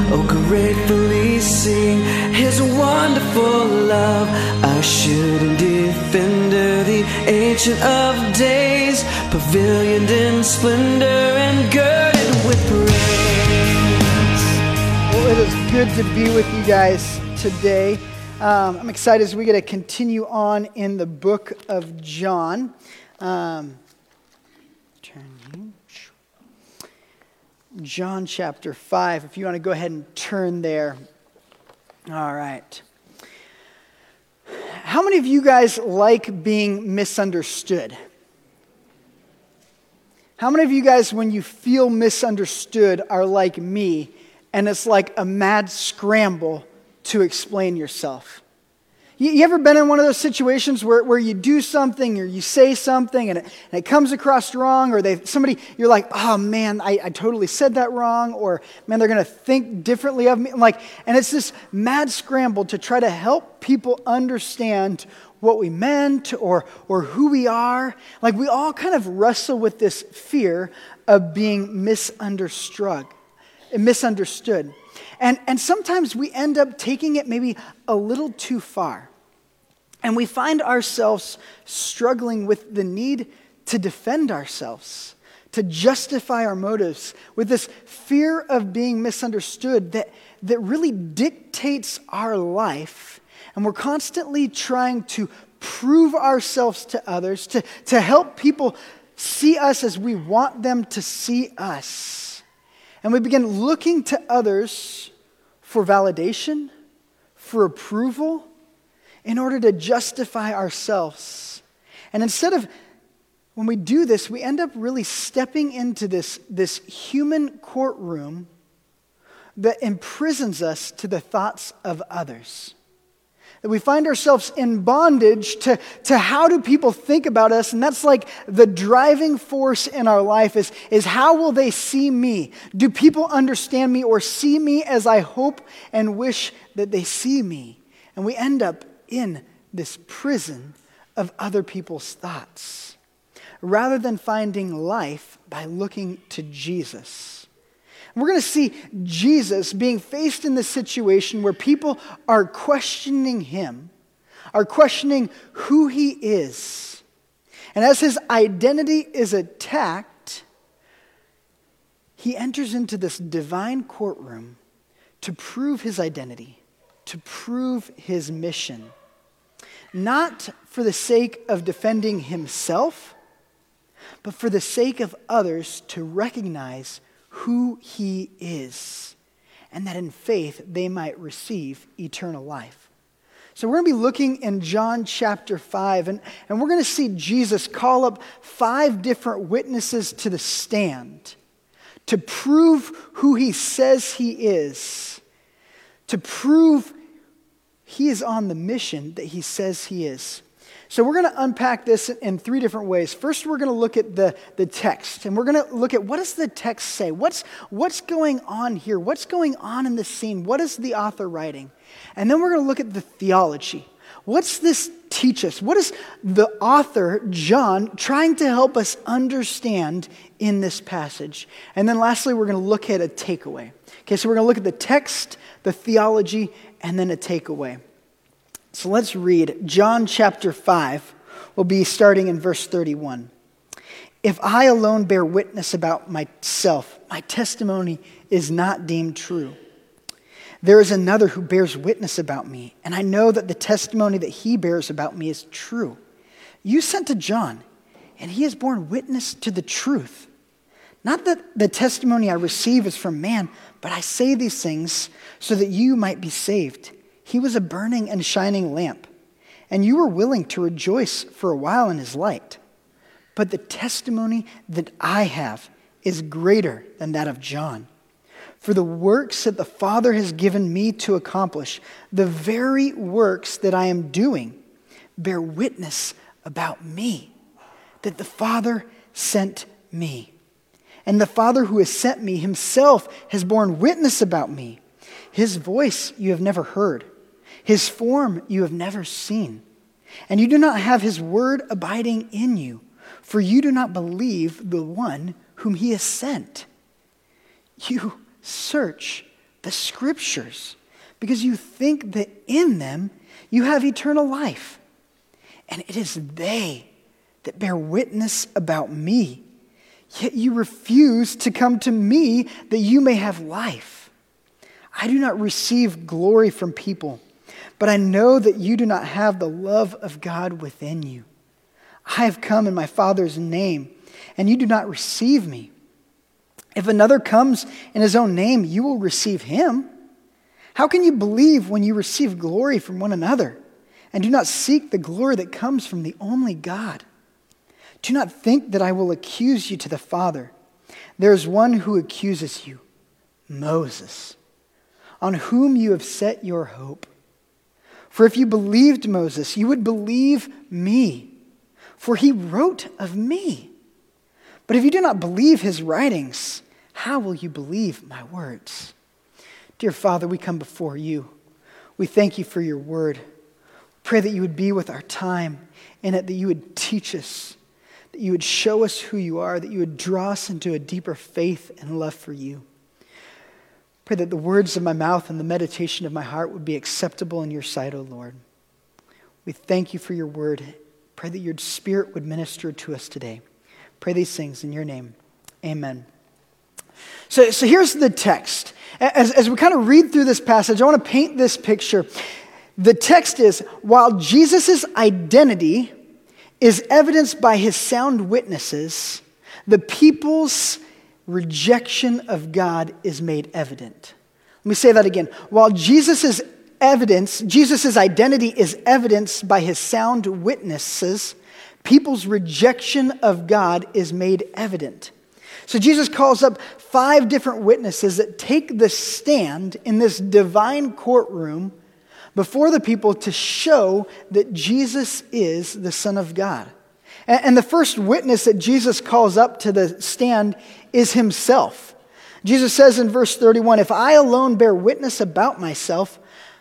oh gratefully sing his wonderful love. Ushered in defender, the ancient of days, pavilioned in splendor and girded with praise. Well, it is good to be with you guys today. I'm excited as we get to continue on in the book of John. John chapter 5, if you want to go ahead and turn there. All right. How many of you guys like being misunderstood? How many of you guys, when you feel misunderstood, are like me, and it's like a mad scramble to explain yourself? You ever been in one of those situations where you do something or you say something and it comes across wrong, or you're like, oh man, I totally said that wrong, or man, they're going to think differently of me. And it's this mad scramble to try to help people understand what we meant or who we are. Like, we all kind of wrestle with this fear of being misunderstood. And sometimes we end up taking it maybe a little too far. And we find ourselves struggling with the need to defend ourselves, to justify our motives, with this fear of being misunderstood that really dictates our life. And we're constantly trying to prove ourselves to others, to help people see us as we want them to see us. And we begin looking to others for validation, for approval, in order to justify ourselves. And when we do this, we end up really stepping into this human courtroom that imprisons us to the thoughts of others. That we find ourselves in bondage to how do people think about us, and that's like the driving force in our life is how will they see me? Do people understand me or see me as I hope and wish that they see me? And we end up in this prison of other people's thoughts, rather than finding life by looking to Jesus. And we're going to see Jesus being faced in this situation where people are questioning him, are questioning who he is. And as his identity is attacked, he enters into this divine courtroom to prove his identity, to prove his mission. Not for the sake of defending himself, but for the sake of others to recognize who he is, and that in faith they might receive eternal life. So we're going to be looking in John chapter 5, and we're going to see Jesus call up 5 different witnesses to the stand to prove who he says he is, to prove he is on the mission that he says he is. So we're going to unpack this in 3 different ways. First, we're going to look at the text, and we're going to look at what does the text say? What's going on here? What's going on in this scene? What is the author writing? And then we're going to look at the theology. What's this teach us? What is the author, John, trying to help us understand in this passage? And then lastly, we're going to look at a takeaway. Okay, so we're going to look at the text, the theology, and then a takeaway. So let's read John chapter 5. We'll be starting in verse 31. If I alone bear witness about myself, my testimony is not deemed true. There is another who bears witness about me, and I know that the testimony that he bears about me is true. You sent to John, and he has borne witness to the truth. Not that the testimony I receive is from man, but I say these things so that you might be saved. He was a burning and shining lamp, and you were willing to rejoice for a while in his light. But the testimony that I have is greater than that of John. For the works that the Father has given me to accomplish, the very works that I am doing, bear witness about me, that the Father sent me. And the Father who has sent me himself has borne witness about me. His voice you have never heard. His form you have never seen. And you do not have his word abiding in you, for you do not believe the one whom he has sent. You search the Scriptures, because you think that in them you have eternal life. And it is they that bear witness about me. Yet you refuse to come to me that you may have life. I do not receive glory from people, but I know that you do not have the love of God within you. I have come in my Father's name, and you do not receive me. If another comes in his own name, you will receive him. How can you believe when you receive glory from one another, and do not seek the glory that comes from the only God? Do not think that I will accuse you to the Father. There is one who accuses you, Moses, on whom you have set your hope. For if you believed Moses, you would believe me, for he wrote of me. But if you do not believe his writings, how will you believe my words? Dear Father, we come before you. We thank you for your word. Pray that you would be with our time in it, that you would teach us, that you would show us who you are, that you would draw us into a deeper faith and love for you. Pray that the words of my mouth and the meditation of my heart would be acceptable in your sight, O Lord. We thank you for your word. Pray that your Spirit would minister to us today. Pray these things in your name. Amen. So here's the text. As we kind of read through this passage, I want to paint this picture. The text is, while Jesus' identity is evidenced by his sound witnesses, the people's rejection of God is made evident. Let me say that again. While Jesus' identity is evidenced by his sound witnesses, people's rejection of God is made evident. So Jesus calls up 5 different witnesses that take the stand in this divine courtroom before the people to show that Jesus is the Son of God. And the first witness that Jesus calls up to the stand is himself. Jesus says in verse 31, if I alone bear witness about myself,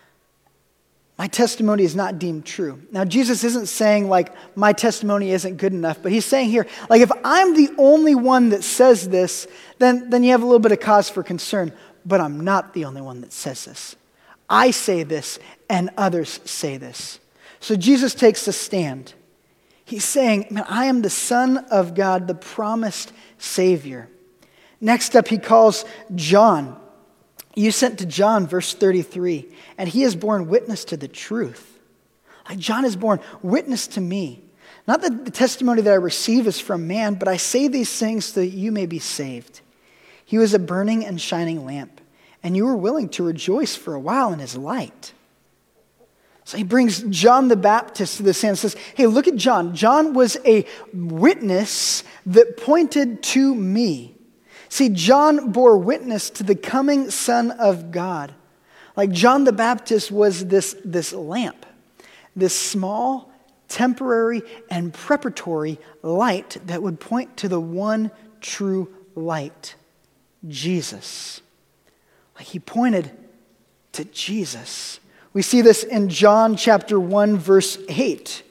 my testimony is not deemed true. Now, Jesus isn't saying like my testimony isn't good enough, but he's saying here, like if I'm the only one that says this, then you have a little bit of cause for concern, but I'm not the only one that says this. I say this and others say this. So Jesus takes a stand. He's saying, man, I am the Son of God, the promised Savior. Next up, he calls John. You sent to John, verse 33, and he has borne witness to the truth. Like John has borne witness to me. Not that the testimony that I receive is from man, but I say these things so that you may be saved. He was a burning and shining lamp, and you were willing to rejoice for a while in his light. So he brings John the Baptist to the stand and says, hey, look at John. John was a witness that pointed to me. See, John bore witness to the coming Son of God. Like John the Baptist was this lamp, this small, temporary, and preparatory light that would point to the one true light, Jesus. Like he pointed to Jesus. We see this in John chapter 1, verse 8.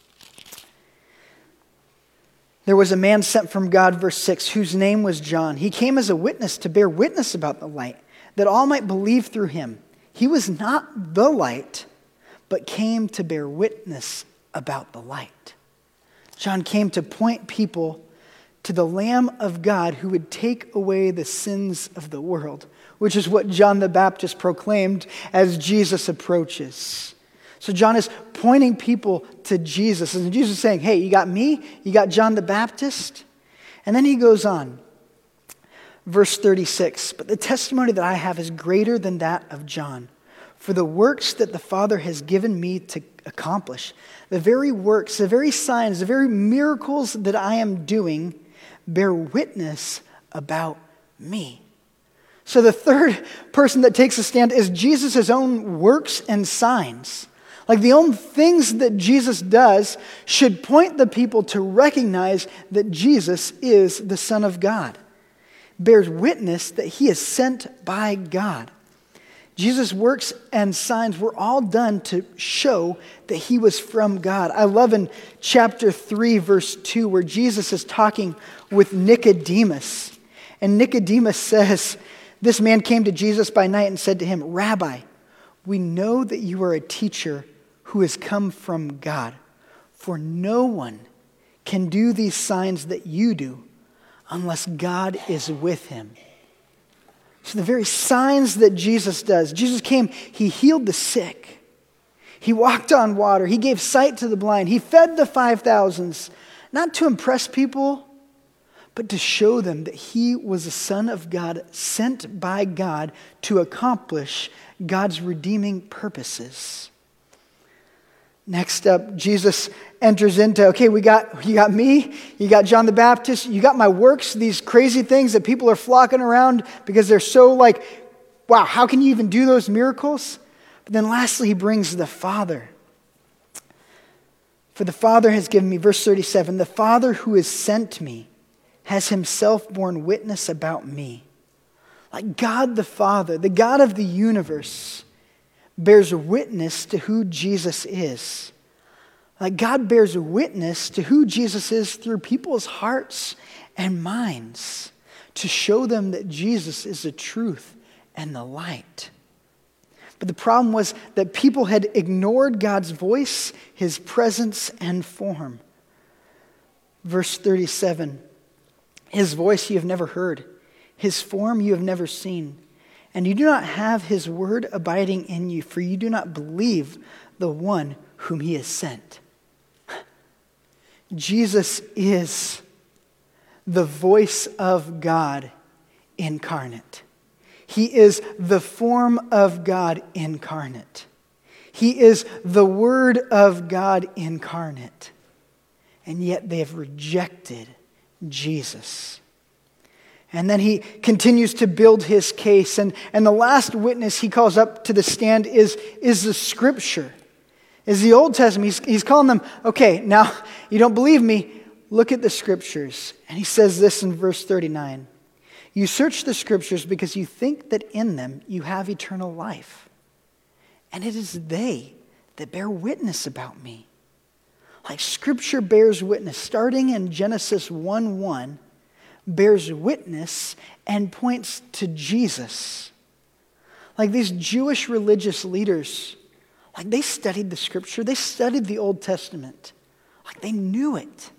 There was a man sent from God, verse 6, whose name was John. He came as a witness to bear witness about the light, that all might believe through him. He was not the light, but came to bear witness about the light. John came to point people to the Lamb of God who would take away the sins of the world, which is what John the Baptist proclaimed as Jesus approaches. So John is pointing people to Jesus. And Jesus is saying, hey, you got me, you got John the Baptist. And then he goes on. Verse 36, but the testimony that I have is greater than that of John. For the works that the Father has given me to accomplish, the very works, the very signs, the very miracles that I am doing bear witness about me. So the third person that takes a stand is Jesus' own works and signs. Like the own things that Jesus does should point the people to recognize that Jesus is the Son of God. Bears witness that he is sent by God. Jesus' works and signs were all done to show that he was from God. I love in chapter 3, verse 2, where Jesus is talking with Nicodemus. And Nicodemus says This man came to Jesus by night and said to him, "Rabbi, we know that you are a teacher who has come from God, for no one can do these signs that you do unless God is with him." So the very signs that Jesus does, Jesus came, he healed the sick. He walked on water. He gave sight to the blind. He fed the 5,000s, not to impress people, but to show them that he was the Son of God, sent by God to accomplish God's redeeming purposes. Next up, Jesus enters into, okay, you got me, you got John the Baptist, you got my works, these crazy things that people are flocking around because they're so like, wow, how can you even do those miracles? But then lastly, he brings the Father. For the Father has given me, verse 37, the Father who has sent me has himself borne witness about me. Like God the Father, the God of the universe, bears witness to who Jesus is. Like God bears witness to who Jesus is through people's hearts and minds to show them that Jesus is the truth and the light. But the problem was that people had ignored God's voice, his presence, and form. Verse 37, his voice you have never heard, his form you have never seen, and you do not have his word abiding in you, for you do not believe the one whom he has sent. Jesus is the voice of God incarnate. He is the form of God incarnate. He is the Word of God incarnate. And yet they have rejected Jesus. And then he continues to build his case. And the last witness he calls up to the stand is the Scripture, is the Old Testament. He's calling them, okay, now you don't believe me, look at the Scriptures. And he says this in verse 39. You search the Scriptures because you think that in them you have eternal life. And it is they that bear witness about me. Like Scripture bears witness, starting in Genesis 1:1, bears witness and points to Jesus. Like these Jewish religious leaders, like they studied the Scripture, they studied the Old Testament. Like they knew it.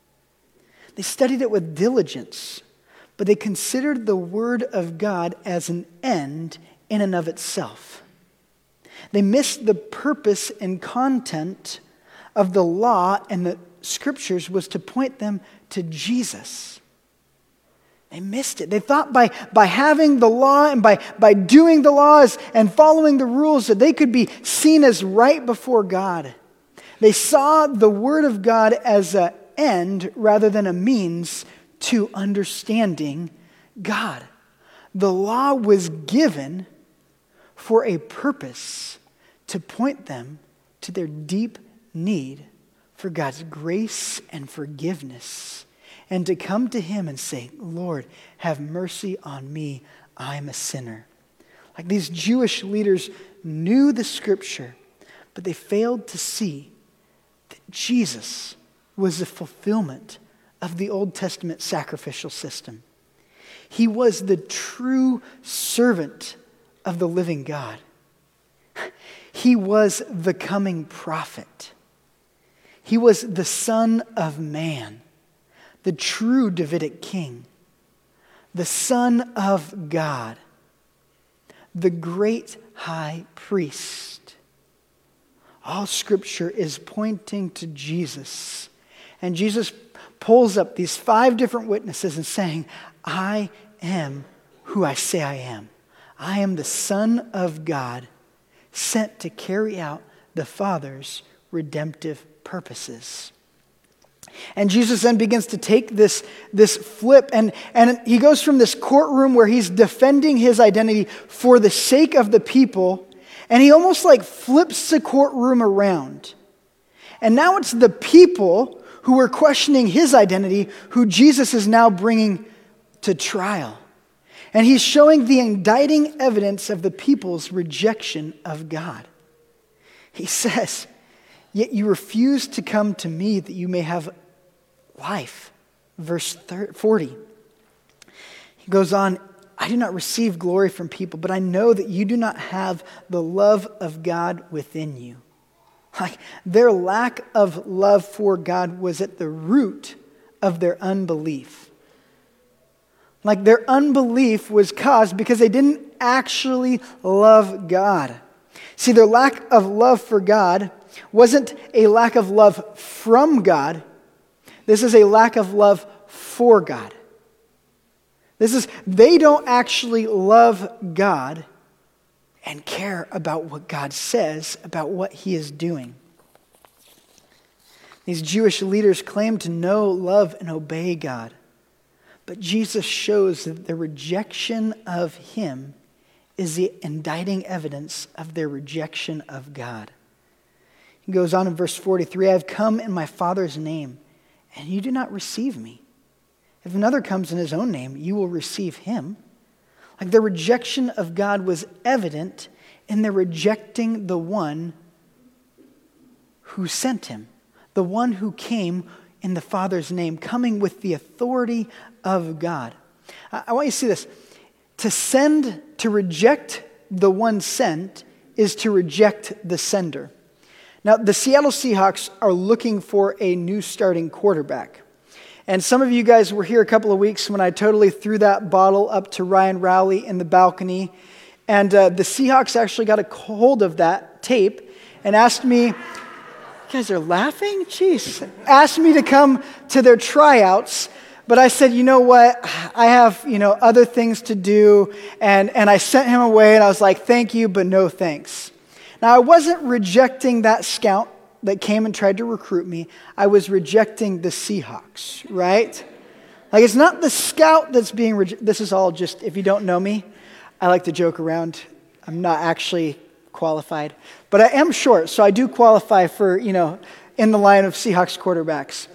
They studied it with diligence, but they considered the Word of God as an end in and of itself. They missed the purpose and content of the law and the Scriptures was to point them to Jesus. They missed it. They thought by having the law and by doing the laws and following the rules that they could be seen as right before God. They saw the Word of God as an end rather than a means to understanding God. The law was given for a purpose to point them to their deep need for God's grace and forgiveness, and to come to him and say, Lord, have mercy on me, I'm a sinner. Like these Jewish leaders knew the Scripture, but they failed to see that Jesus was the fulfillment of the Old Testament sacrificial system. He was the true servant of the living God. He was the coming prophet. He was the Son of Man, the true Davidic king, the Son of God, the great high priest. All Scripture is pointing to Jesus. And Jesus pulls up these 5 different witnesses and saying, I am who I say I am. I am the Son of God, sent to carry out the Father's redemptive purposes. And Jesus then begins to take this flip, and he goes from this courtroom where he's defending his identity for the sake of the people, and he almost like flips the courtroom around. And now it's the people who are questioning his identity who Jesus is now bringing to trial. And he's showing the indicting evidence of the people's rejection of God. He says, yet you refuse to come to me that you may have life. Verse 40. He goes on, I do not receive glory from people, but I know that you do not have the love of God within you. Like, their lack of love for God was at the root of their unbelief. Like, their unbelief was caused because they didn't actually love God. See, their lack of love for God wasn't a lack of love from God. This is a lack of love for God. They don't actually love God and care about what God says, about what He is doing. These Jewish leaders claim to know, love, and obey God. But Jesus shows that the rejection of Him is the indicting evidence of their rejection of God. He goes on in verse 43, I have come in my Father's name, and you do not receive me. If another comes in his own name, you will receive him. Like, their rejection of God was evident in their rejecting the one who sent him, the one who came in the Father's name, coming with the authority of God. I want you to see this. To reject the one sent is to reject the sender. Now, the Seattle Seahawks are looking for a new starting quarterback. And some of you guys were here a couple of weeks when I totally threw that bottle up to Ryan Rowley in the balcony. And the Seahawks actually got a hold of that tape and asked me, you guys are laughing? Jeez. Asked me to come to their tryouts. But I said, you know what? I have, other things to do. And I sent him away and I was like, thank you, but no thanks. Now, I wasn't rejecting that scout that came and tried to recruit me. I was rejecting the Seahawks, right? Like, it's not the scout that's being rejected. This is all just, if you don't know me, I like to joke around. I'm not actually qualified. But I am short, so I do qualify for, in the line of Seahawks quarterbacks.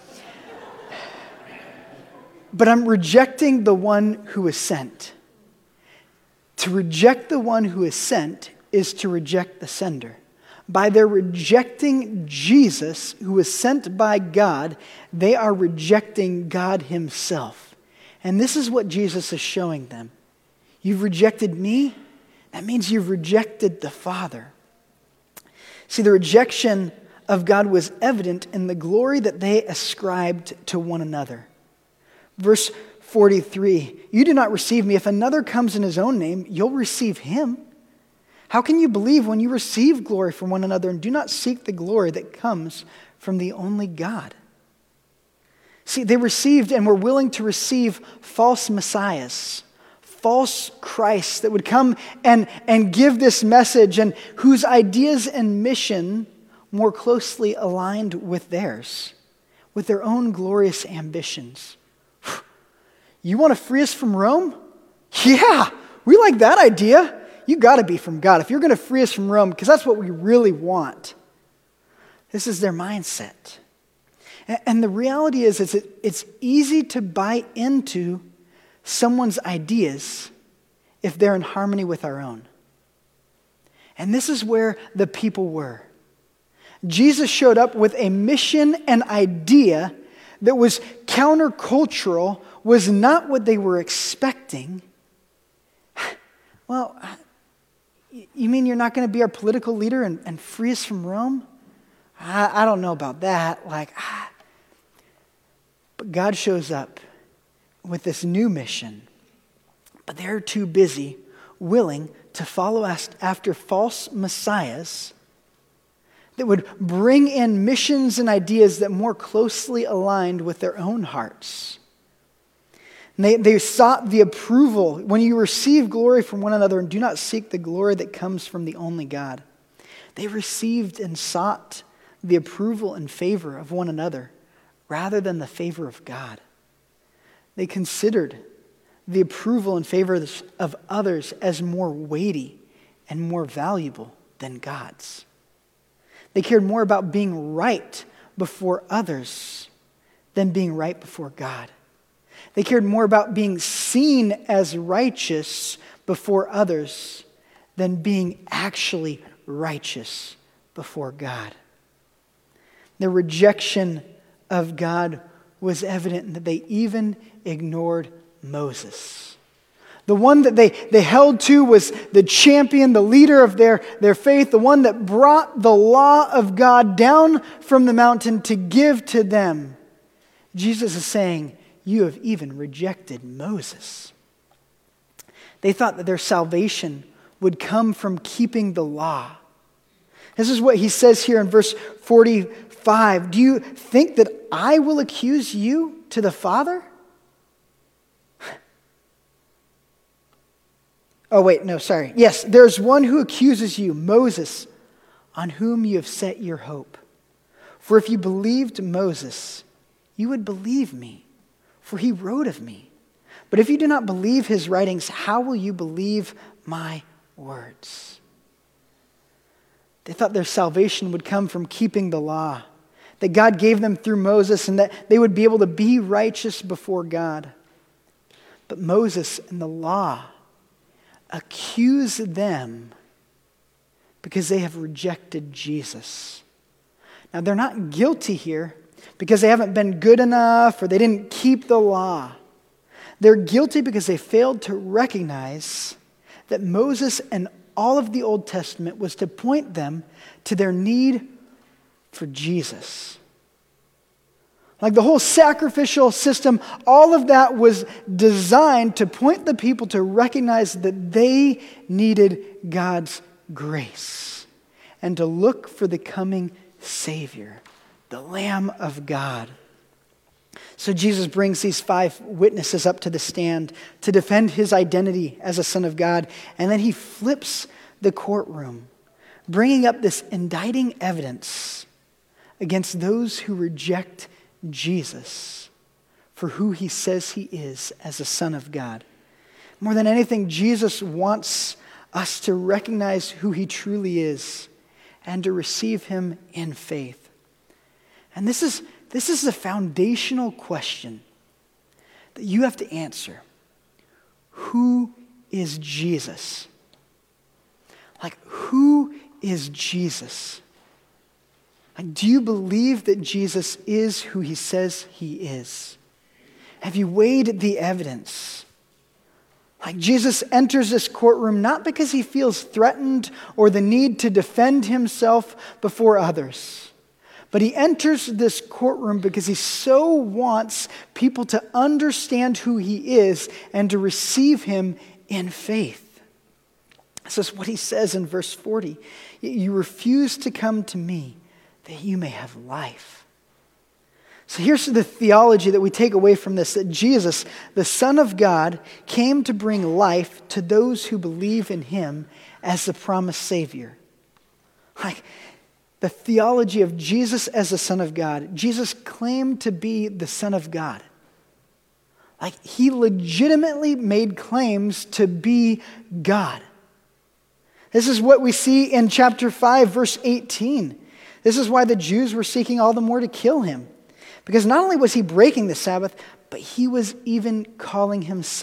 But I'm rejecting the one who is sent. To reject the one who is sent is to reject the sender. By their rejecting Jesus, who was sent by God, they are rejecting God Himself. And this is what Jesus is showing them. You've rejected me? That means you've rejected the Father. See, the rejection of God was evident in the glory that they ascribed to one another. Verse 43, you do not receive me. If another comes in his own name, you'll receive him. How can you believe when you receive glory from one another and do not seek the glory that comes from the only God? See, they received and were willing to receive false messiahs, false Christs that would come and give this message and whose ideas and mission more closely aligned with theirs, with their own glorious ambitions. You want to free us from Rome? Yeah, we like that idea. You got to be from God if you're going to free us from Rome, because that's what we really want. This is their mindset. And the reality is it's easy to buy into someone's ideas if they're in harmony with our own. And this is where the people were. Jesus showed up with a mission and idea that was countercultural, was not what they were expecting. Well, you mean you're not going to be our political leader and free us from Rome? I don't know about that. But God shows up with this new mission. But they're too busy, willing to follow after false messiahs that would bring in missions and ideas that more closely aligned with their own hearts. And they sought the approval. When you receive glory from one another and do not seek the glory that comes from the only God. They received and sought the approval and favor of one another rather than the favor of God. They considered the approval and favor of others as more weighty and more valuable than God's. They cared more about being right before others than being right before God. They cared more about being seen as righteous before others than being actually righteous before God. Their rejection of God was evident in that they even ignored Moses, The one that they held to was the champion, the leader of their faith, the one that brought the law of God down from the mountain to give to them. Jesus is saying, you have even rejected Moses. They thought that their salvation would come from keeping the law. This is what he says here in verse 45. Do you think that I will accuse you to the Father? Oh, wait, no, sorry. Yes, there's one who accuses you, Moses, on whom you have set your hope. For if you believed Moses, you would believe me, for he wrote of me. But if you do not believe his writings, how will you believe my words? They thought their salvation would come from keeping the law, that God gave them through Moses, and that they would be able to be righteous before God. But Moses and the law accuse them because they have rejected Jesus. Now, they're not guilty here because they haven't been good enough or they didn't keep the law. They're guilty because they failed to recognize that Moses and all of the Old Testament was to point them to their need for Jesus. Like the whole sacrificial system, all of that was designed to point the people to recognize that they needed God's grace and to look for the coming Savior, the Lamb of God. So Jesus brings these 5 witnesses up to the stand to defend his identity as a Son of God, and then he flips the courtroom, bringing up this indicting evidence against those who reject Jesus for who he says he is as a Son of God. More than anything, Jesus wants us to recognize who he truly is and to receive him in faith. And this is the foundational question that you have to answer. Who is Jesus? Like, who is Jesus? Like, do you believe that Jesus is who he says he is? Have you weighed the evidence? Like, Jesus enters this courtroom not because he feels threatened or the need to defend himself before others, but he enters this courtroom because he so wants people to understand who he is and to receive him in faith. This is what he says in verse 40. You refuse to come to me that you may have life. So here's the theology that we take away from this, that Jesus, the Son of God, came to bring life to those who believe in him as the promised Savior. Like the theology of Jesus as the Son of God, Jesus claimed to be the Son of God. Like he legitimately made claims to be God. This is what we see in chapter 5, verse 18. This is why the Jews were seeking all the more to kill him. Because not only was he breaking the Sabbath, but he was even calling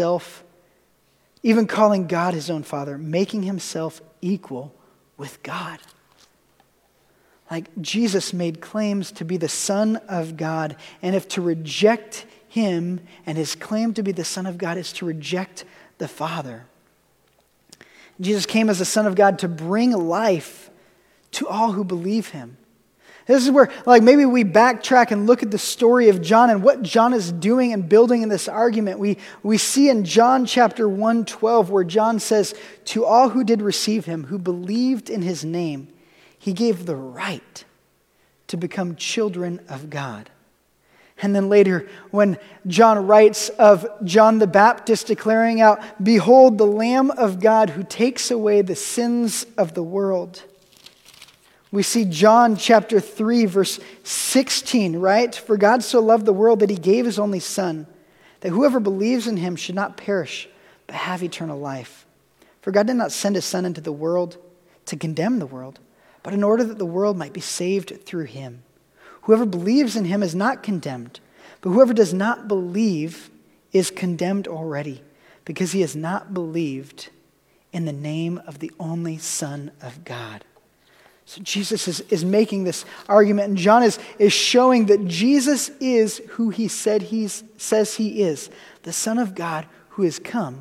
God his own Father, making himself equal with God. Like Jesus made claims to be the Son of God, and if to reject him and his claim to be the Son of God is to reject the Father. Jesus came as the Son of God to bring life to all who believe him. This is where, like, maybe we backtrack and look at the story of John and what John is doing and building in this argument. We see in John chapter 1:12 where John says, "To all who did receive him, who believed in his name, he gave the right to become children of God." And then later, when John writes of John the Baptist declaring out, "Behold, the Lamb of God who takes away the sins of the world." We see John chapter 3, verse 16, right? "For God so loved the world that he gave his only Son, that whoever believes in him should not perish, but have eternal life. For God did not send his Son into the world to condemn the world, but in order that the world might be saved through him. Whoever believes in him is not condemned, but whoever does not believe is condemned already, because he has not believed in the name of the only Son of God." So Jesus is making this argument, and John is showing that Jesus is who he says he is, the Son of God who has come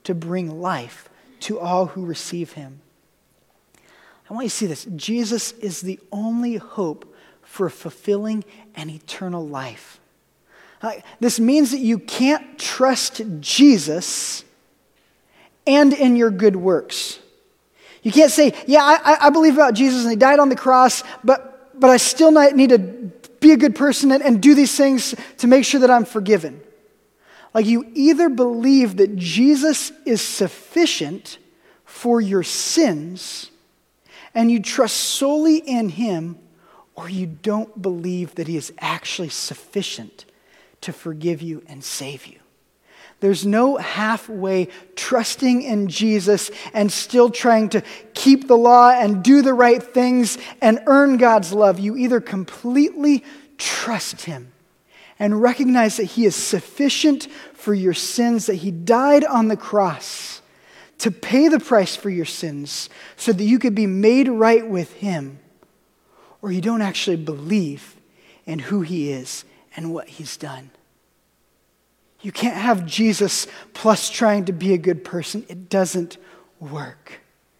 to bring life to all who receive him. I want you to see this. Jesus is the only hope for fulfilling an eternal life. This means that you can't trust Jesus and in your good works. You can't say, yeah, I believe about Jesus and he died on the cross, but I still need to be a good person and do these things to make sure that I'm forgiven. Like, you either believe that Jesus is sufficient for your sins and you trust solely in him, or you don't believe that he is actually sufficient to forgive you and save you. There's no halfway trusting in Jesus and still trying to keep the law and do the right things and earn God's love. You either completely trust him and recognize that he is sufficient for your sins, that he died on the cross to pay the price for your sins so that you could be made right with him, or you don't actually believe in who he is and what he's done. You can't have Jesus plus trying to be a good person. It doesn't work.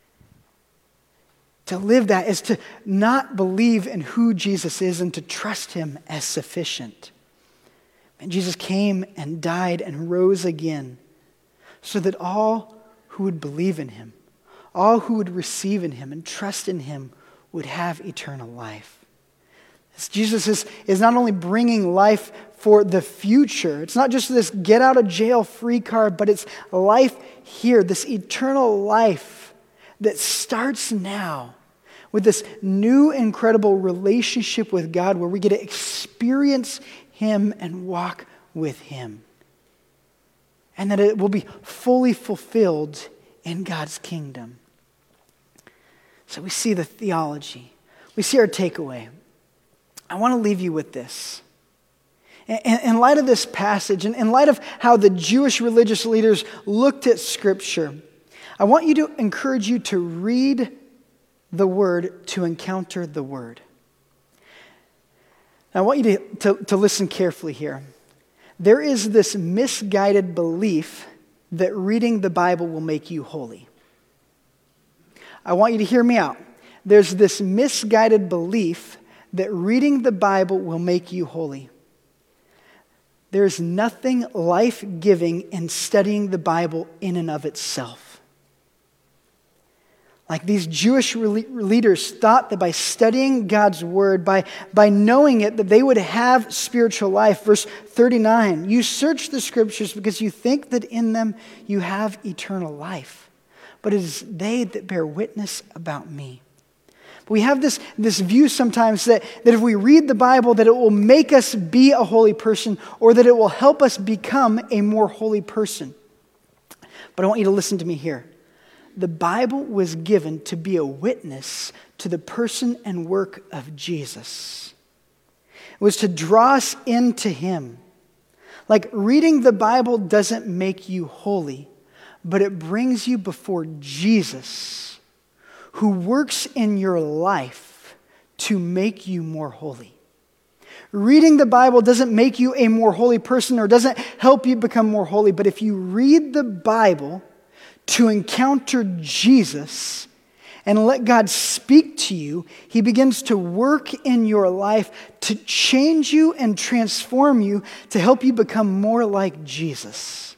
To live that is to not believe in who Jesus is and to trust him as sufficient. And Jesus came and died and rose again so that all who would believe in him, all who would receive in him and trust in him would have eternal life. Jesus is not only bringing life for the future. It's not just this get out of jail free card, but it's life here, this eternal life that starts now with this new incredible relationship with God where we get to experience him and walk with him. And that it will be fully fulfilled in God's kingdom. So we see the theology. We see our takeaway. I want to leave you with this. In light of this passage, and in light of how the Jewish religious leaders looked at Scripture, I want you to encourage you to read the Word to encounter the Word. Now, I want you to listen carefully here. There is this misguided belief that reading the Bible will make you holy. I want you to hear me out. There's this misguided belief that reading the Bible will make you holy. There's nothing life-giving in studying the Bible in and of itself. Like these Jewish leaders thought that by studying God's word, by knowing it, that they would have spiritual life. Verse 39, you search the scriptures because you think that in them you have eternal life. But it is they that bear witness about me. We have this view sometimes that if we read the Bible, that it will make us be a holy person or that it will help us become a more holy person. But I want you to listen to me here. The Bible was given to be a witness to the person and work of Jesus. It was to draw us into him. Like reading the Bible doesn't make you holy, but it brings you before Jesus, who works in your life to make you more holy. Reading the Bible doesn't make you a more holy person or doesn't help you become more holy, but if you read the Bible to encounter Jesus and let God speak to you, he begins to work in your life to change you and transform you to help you become more like Jesus.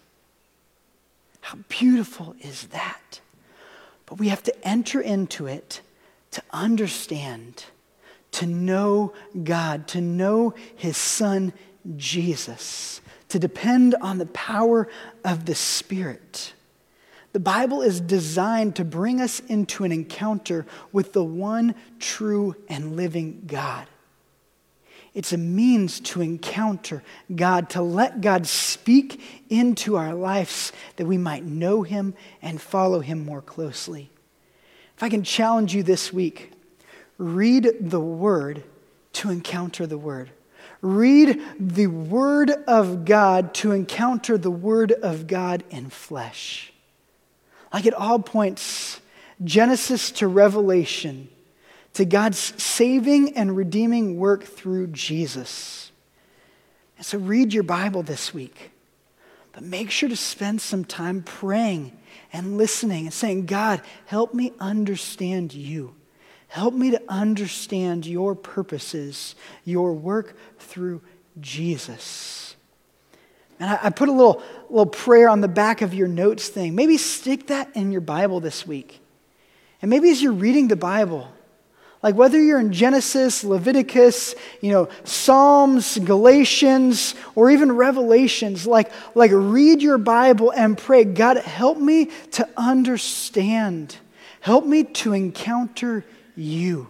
How beautiful is that? But we have to enter into it to understand, to know God, to know his son, Jesus, to depend on the power of the Spirit. The Bible is designed to bring us into an encounter with the one true and living God. It's a means to encounter God, to let God speak into our lives that we might know him and follow him more closely. If I can challenge you this week, read the Word to encounter the Word. Read the Word of God to encounter the Word of God in flesh. Like it all points, Genesis to Revelation, to God's saving and redeeming work through Jesus. And so read your Bible this week. But make sure to spend some time praying and listening and saying, God, help me understand you. Help me to understand your purposes, your work through Jesus. And I put a little prayer on the back of your notes thing. Maybe stick that in your Bible this week. And maybe as you're reading the Bible, like whether you're in Genesis, Leviticus, Psalms, Galatians, or even Revelations, like read your Bible and pray, God, help me to understand. Help me to encounter you.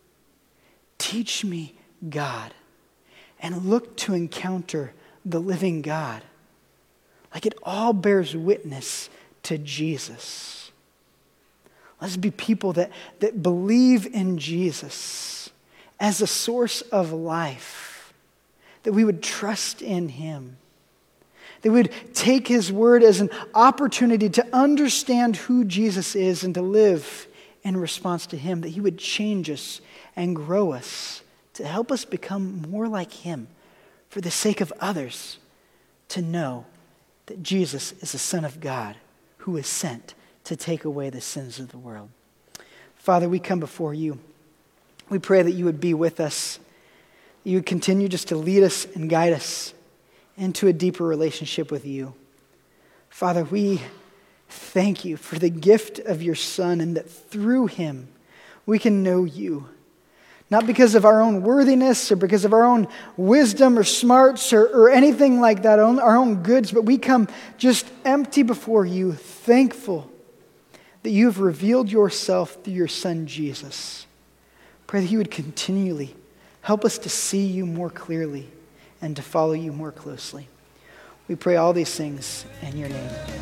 Teach me, God, and look to encounter the living God. Like it all bears witness to Jesus. Let's be people that believe in Jesus as a source of life, that we would trust in him, that we would take his word as an opportunity to understand who Jesus is and to live in response to him, that he would change us and grow us to help us become more like him for the sake of others to know that Jesus is the Son of God who is sent to take away the sins of the world. Father, we come before you. We pray that you would be with us. You would continue just to lead us and guide us into a deeper relationship with you. Father, we thank you for the gift of your Son and that through him we can know you. Not because of our own worthiness or because of our own wisdom or smarts or anything like that, our own goods, but we come just empty before you, thankful that you have revealed yourself through your Son, Jesus. Pray that you would continually help us to see you more clearly and to follow you more closely. We pray all these things in your name.